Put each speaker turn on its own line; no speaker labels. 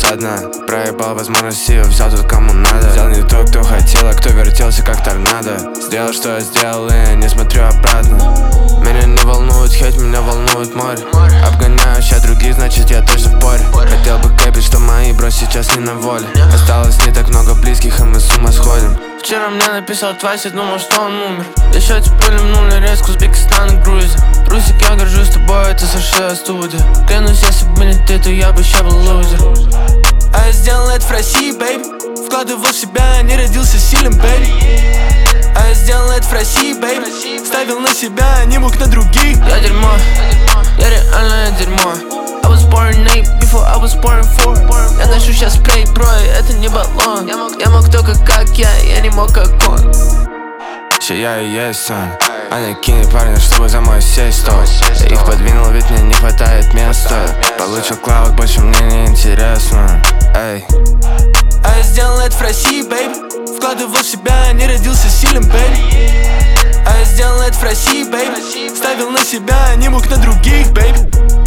со дна. Проебал возможности, взял тут кому надо. Взял не то, кто хотел, а кто вертелся как торнадо. Сделал, что я сделал, и не смотрю обратно. Меня не волнует хейт, меня волнует море. Обгоняю ща других, значит я точно в поре. Хотел бы кэпить, что мои бро сейчас не на воле. Осталось не так много близких, и мы с ума сходим.
Вчера мне написал Твайс, я думал, что он умер. Еще теперь пульнули резко Узбекистан и Грузия. Русик, я горжусь тобой, это США студия. Клянусь, если бы не ты, то я бы ща был лузер. А я сделал это в России, бэйби. Вкладывал в себя, не родился сильным, бэйби. А я сделал это в России, бэйби. Ставил на себя, не мог на других. Я дерьмо, я реально дерьмо. I was born 8 before I was born 4. Я ношу сейчас спрей, бро, это не баллон. Я мог только как я не мог как он.
Че я и есть он. Они кинет парня, чтобы за мой сесть стол. Я их подвинул, ведь мне не хватает места. Получил клауд, больше мне не интересно. Эй.
А я сделал это в России, бэйби. Вкладывал в себя, не родился сильным, бэйби. А я сделал это в России, бэйби. Ставил на себя, не мог на других, бэйби.